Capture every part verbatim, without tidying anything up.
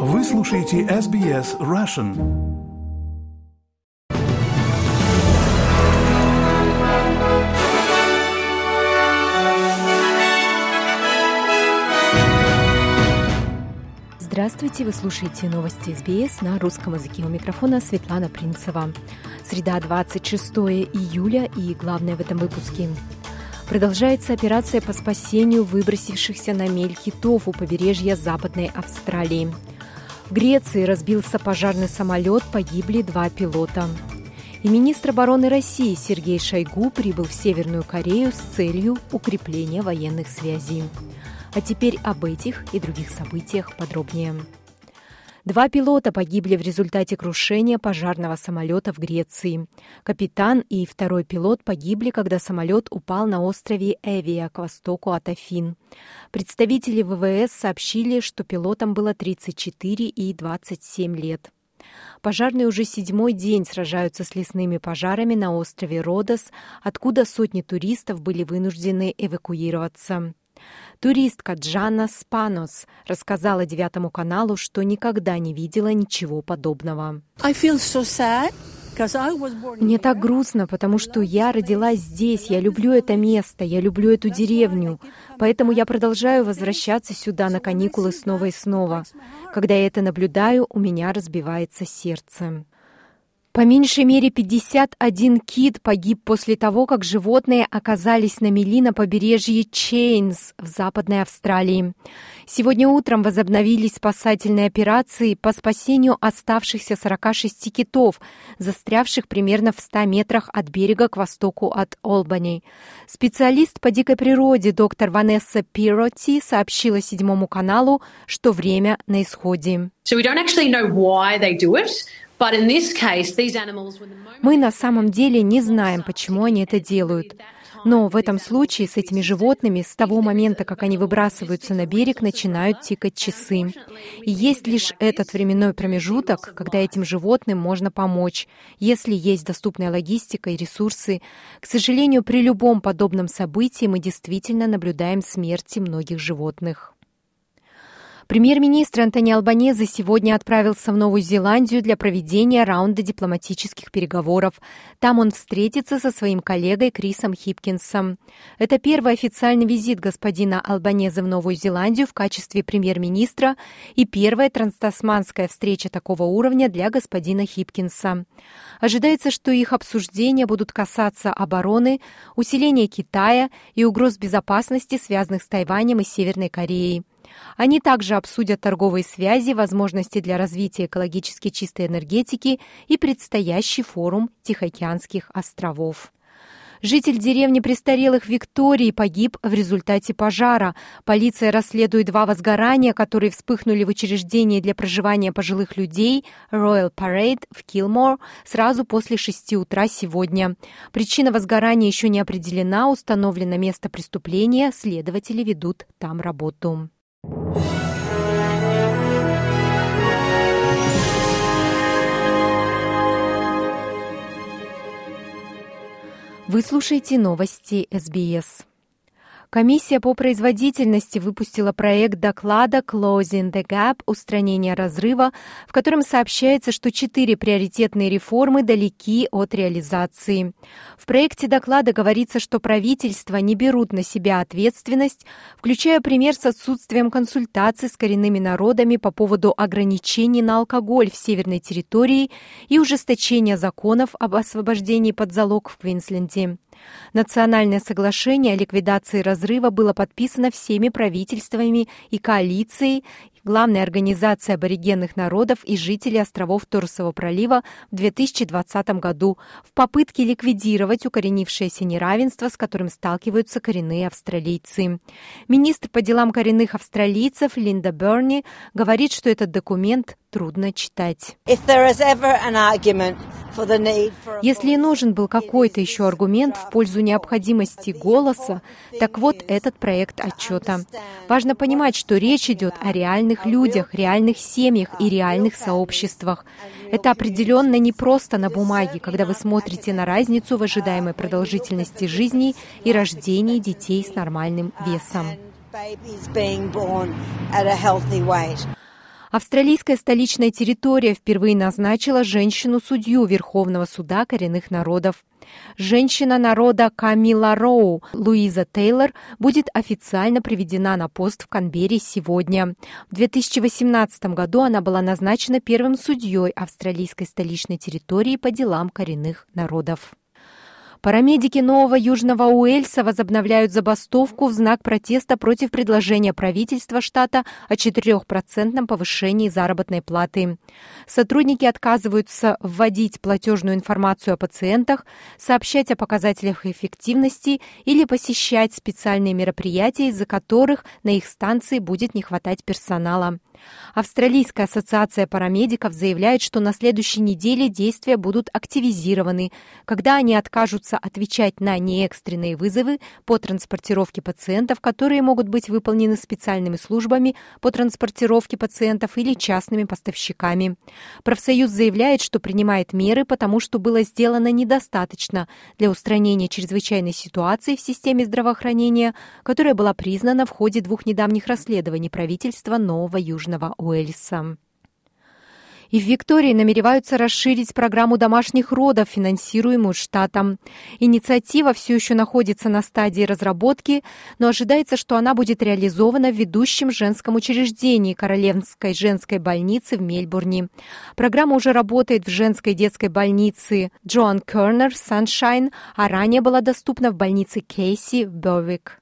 Вы слушаете эс би эс Russian. Здравствуйте, вы слушаете новости эс би эс на русском языке. У микрофона Светлана Принцева. Среда, двадцать шестого июля, и главное в этом выпуске. Продолжается операция по спасению выбросившихся на мель китов у побережья Западной Австралии. В Греции разбился пожарный самолет, погибли два пилота. И министр обороны России Сергей Шойгу прибыл в Северную Корею с целью укрепления военных связей. А теперь об этих и других событиях подробнее. Два пилота погибли в результате крушения пожарного самолета в Греции. Капитан и второй пилот погибли, когда самолет упал на острове Эвия к востоку от Афин. Представители вэ вэ эс сообщили, что пилотам было тридцать четыре и двадцать семь лет. Пожарные уже седьмой день сражаются с лесными пожарами на острове Родос, откуда сотни туристов были вынуждены эвакуироваться. Туристка Джанна Спанос рассказала Девятому каналу, что никогда не видела ничего подобного. Мне так грустно, потому что я родилась здесь, я люблю это место, я люблю эту деревню, поэтому я продолжаю возвращаться сюда на каникулы снова и снова. Когда я это наблюдаю, у меня разбивается сердце. По меньшей мере пятьдесят один кит погиб после того, как животные оказались на мели на побережье Чейнс в Западной Австралии. Сегодня утром возобновились спасательные операции по спасению оставшихся сорока шести китов, застрявших примерно в ста метрах от берега к востоку от Олбани. Специалист по дикой природе доктор Ванесса Пиротти сообщила Седьмому каналу, что время на исходе. So we don't actually know why they do it. Мы на самом деле не знаем, почему они это делают. Но в этом случае с этими животными с того момента, как они выбрасываются на берег, начинают тикать часы. И есть лишь этот временной промежуток, когда этим животным можно помочь, если есть доступная логистика и ресурсы. К сожалению, при любом подобном событии мы действительно наблюдаем смерти многих животных. Премьер-министр Антони Албанезе сегодня отправился в Новую Зеландию для проведения раунда дипломатических переговоров. Там он встретится со своим коллегой Крисом Хипкинсом. Это первый официальный визит господина Албанезе в Новую Зеландию в качестве премьер-министра и первая транстасманская встреча такого уровня для господина Хипкинса. Ожидается, что их обсуждения будут касаться обороны, усиления Китая и угроз безопасности, связанных с Тайванем и Северной Кореей. Они также обсудят торговые связи, возможности для развития экологически чистой энергетики и предстоящий форум Тихоокеанских островов. Житель деревни престарелых Виктории погиб в результате пожара. Полиция расследует два возгорания, которые вспыхнули в учреждении для проживания пожилых людей Royal Parade в Килмор сразу после шести утра сегодня. Причина возгорания еще не определена, установлено место преступления, следователи ведут там работу. Вы слушаете новости эс би эс. Комиссия по производительности выпустила проект доклада «Closing the Gap. Устранение разрыва», в котором сообщается, что четыре приоритетные реформы далеки от реализации. В проекте доклада говорится, что правительства не берут на себя ответственность, включая пример с отсутствием консультаций с коренными народами по поводу ограничений на алкоголь в северной территории и ужесточения законов об освобождении под залог в Квинсленде. Национальное соглашение о ликвидации разрыва было подписано всеми правительствами и коалицией, главной организацией аборигенных народов и жителей островов Торресового пролива в две тысячи двадцатом году в попытке ликвидировать укоренившееся неравенство, с которым сталкиваются коренные австралийцы. Министр по делам коренных австралийцев Линда Берни говорит, что этот документ трудно читать. Если и нужен был какой-то еще аргумент в пользу необходимости голоса, так вот этот проект отчета. Важно понимать, что речь идет о реальных людях, реальных семьях и реальных сообществах. Это определенно не просто на бумаге, когда вы смотрите на разницу в ожидаемой продолжительности жизни и рождении детей с нормальным весом. Австралийская столичная территория впервые назначила женщину-судью Верховного суда коренных народов. Женщина народа Камила Роу Луиза Тейлор будет официально приведена на пост в Канберре сегодня. В две тысячи восемнадцатом году она была назначена первым судьей австралийской столичной территории по делам коренных народов. Парамедики Нового Южного Уэльса возобновляют забастовку в знак протеста против предложения правительства штата о четырехпроцентном повышении заработной платы. Сотрудники отказываются вводить платежную информацию о пациентах, сообщать о показателях эффективности или посещать специальные мероприятия, из-за которых на их станции будет не хватать персонала. Австралийская ассоциация парамедиков заявляет, что на следующей неделе действия будут активизированы, когда они откажутся отвечать на неэкстренные вызовы по транспортировке пациентов, которые могут быть выполнены специальными службами по транспортировке пациентов или частными поставщиками. Профсоюз заявляет, что принимает меры, потому что было сделано недостаточно для устранения чрезвычайной ситуации в системе здравоохранения, которая была признана в ходе двух недавних расследований правительства Нового Южного Уэльса. И в Виктории намереваются расширить программу домашних родов, финансируемую штатом. Инициатива все еще находится на стадии разработки, но ожидается, что она будет реализована в ведущем женском учреждении Королевской женской больницы в Мельбурне. Программа уже работает в женской детской больнице Джоан Кернер Саншайн, а ранее была доступна в больнице Кейси в Бервик.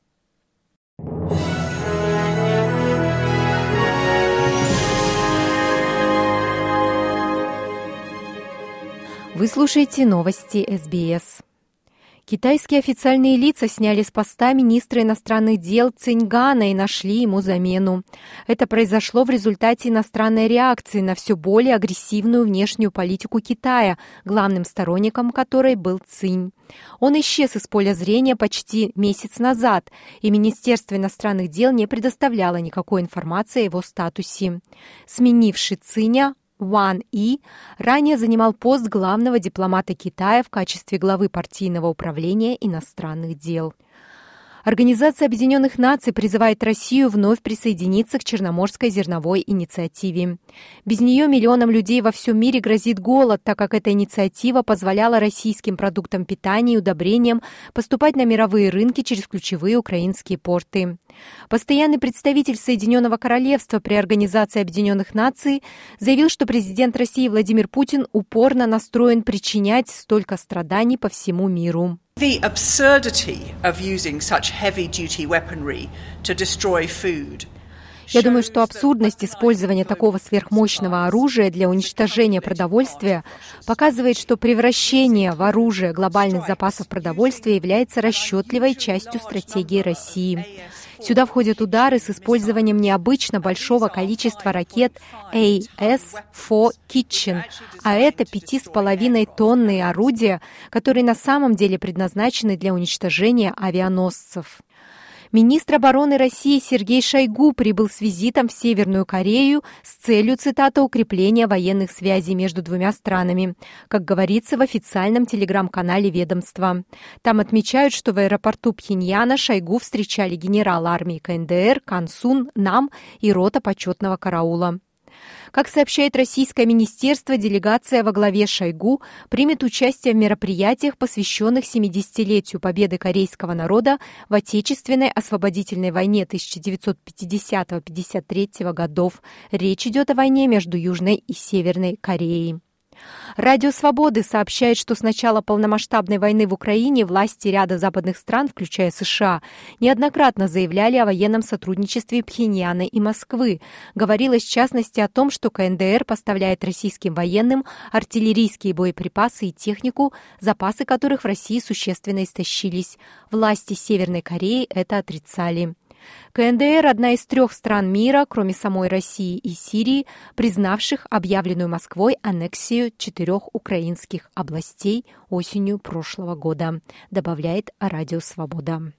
Вы слушаете новости эс би эс. Китайские официальные лица сняли с поста министра иностранных дел Циньгана и нашли ему замену. Это произошло в результате иностранной реакции на все более агрессивную внешнюю политику Китая, главным сторонником которой был Цинь. Он исчез из поля зрения почти месяц назад, и Министерство иностранных дел не предоставляло никакой информации о его статусе. Сменивший Циня, Ван И ранее занимал пост главного дипломата Китая в качестве главы партийного управления иностранных дел. Организация Объединенных Наций призывает Россию вновь присоединиться к Черноморской зерновой инициативе. Без нее миллионам людей во всем мире грозит голод, так как эта инициатива позволяла российским продуктам питания и удобрениям поступать на мировые рынки через ключевые украинские порты. Постоянный представитель Соединенного Королевства при Организации Объединенных Наций заявил, что президент России Владимир Путин упорно настроен причинять столько страданий по всему миру. The absurdity of using such heavy-duty weaponry to destroy food. Я думаю, что абсурдность использования такого сверхмощного оружия для уничтожения продовольствия показывает, что превращение в оружие глобальных запасов продовольствия является расчетливой частью стратегии России. Сюда входят удары с использованием необычно большого количества ракет эй эс четыре Kitchen, а это пяти с половиной тонны орудия, которые на самом деле предназначены для уничтожения авианосцев. Министр обороны России Сергей Шойгу прибыл с визитом в Северную Корею с целью, цитата, укрепления военных связей между двумя странами, как говорится в официальном телеграм-канале ведомства. Там отмечают, что в аэропорту Пхеньяна Шойгу встречали генерал армии ка эн дэ эр Кан Сун Нам и рота почетного караула. Как сообщает российское министерство, делегация во главе Шойгу примет участие в мероприятиях, посвященных семидесятилетию победы корейского народа в Отечественной освободительной войне тысяча девятьсот пятидесятого — пятьдесят третьего годов. Речь идет о войне между Южной и Северной Кореей. Радио Свободы сообщает, что с начала полномасштабной войны в Украине власти ряда западных стран, включая США, неоднократно заявляли о военном сотрудничестве Пхеньяна и Москвы. Говорилось в частности о том, что ка эн дэ эр поставляет российским военным артиллерийские боеприпасы и технику, запасы которых в России существенно истощились. Власти Северной Кореи это отрицали. ка эн дэ эр – одна из трех стран мира, кроме самой России и Сирии, признавших объявленную Москвой аннексию четырех украинских областей осенью прошлого года, добавляет Радио Свобода.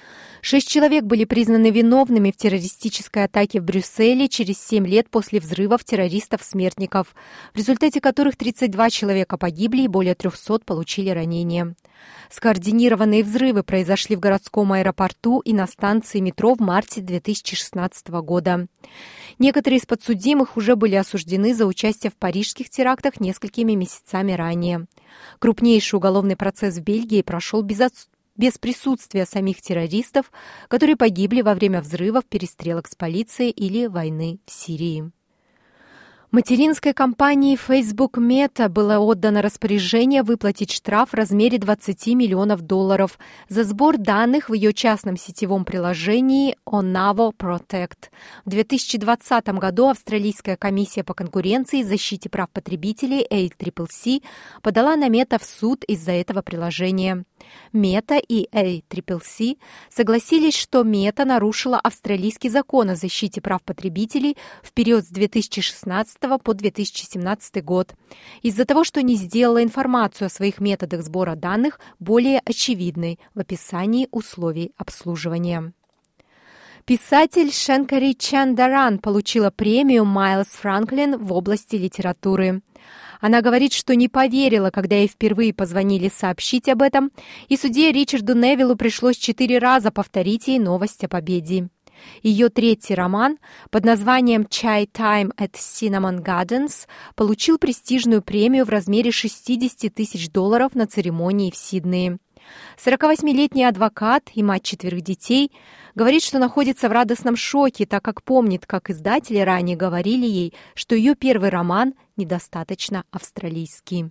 Шесть человек были признаны виновными в террористической атаке в Брюсселе через семь лет после взрывов террористов-смертников, в результате которых тридцать два человека погибли и более трехсот получили ранения. Скоординированные взрывы произошли в городском аэропорту и на станции метро в марте две тысячи шестнадцатого года. Некоторые из подсудимых уже были осуждены за участие в парижских терактах несколькими месяцами ранее. Крупнейший уголовный процесс в Бельгии прошел без отсутствия. без присутствия самих террористов, которые погибли во время взрывов, перестрелок с полицией или войны в Сирии. Материнской компании Facebook Meta было отдано распоряжение выплатить штраф в размере двадцать миллионов долларов за сбор данных в ее частном сетевом приложении Onavo Protect. В две тысячи двадцатом году Австралийская комиссия по конкуренции и защите прав потребителей эй си си си подала на Meta в суд из-за этого приложения. Meta и эй си си си согласились, что Meta нарушила австралийский закон о защите прав потребителей в период с две тысячи шестнадцатого по две тысячи семнадцатый год, из-за того, что не сделала информацию о своих методах сбора данных более очевидной в описании условий обслуживания. Писатель Шенкари Чандаран получила премию Майлз Франклин в области литературы. Она говорит, что не поверила, когда ей впервые позвонили сообщить об этом, и судье Ричарду Невиллу пришлось четыре раза повторить ей новость о победе. Ее третий роман под названием «Chai Time at Cinnamon Gardens» получил престижную премию в размере шестьдесят тысяч долларов на церемонии в Сиднее. сорокавосьмилетний адвокат и мать четверых детей говорит, что находится в радостном шоке, так как помнит, как издатели ранее говорили ей, что ее первый роман недостаточно австралийский.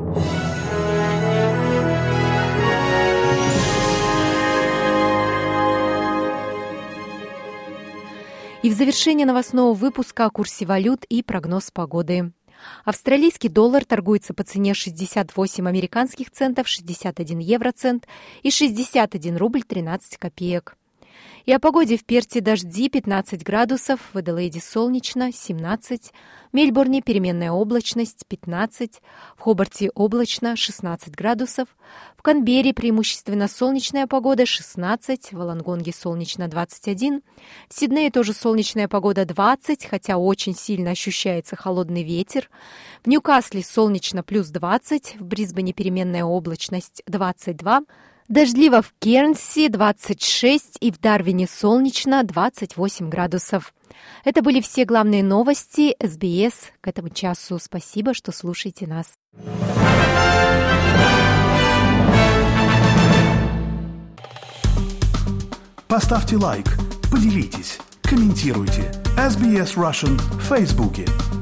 И в завершение новостного выпуска о курсе валют и прогноз погоды. Австралийский доллар торгуется по цене шестьдесят восемь американских центов, шестьдесят один евроцент и шестьдесят один рубль тринадцать копеек. И о погоде в Перте дожди пятнадцать градусов, в Аделаиде солнечно семнадцать, в Мельбурне переменная облачность пятнадцать, в Хобарте облачно шестнадцать градусов, в Канберре преимущественно солнечная погода шестнадцать, в Волонгонге солнечно двадцать один, в Сиднее тоже солнечная погода двадцать, хотя очень сильно ощущается холодный ветер, в Ньюкасле солнечно плюс двадцать, в Брисбене переменная облачность двадцать два, дождливо в Кернси двадцать шесть и в Дарвине солнечно двадцать восемь градусов. Это были все главные новости эс би эс к этому часу. Спасибо, что слушаете нас. Поставьте лайк, поделитесь, комментируйте. эс би эс Russian в Фейсбуке.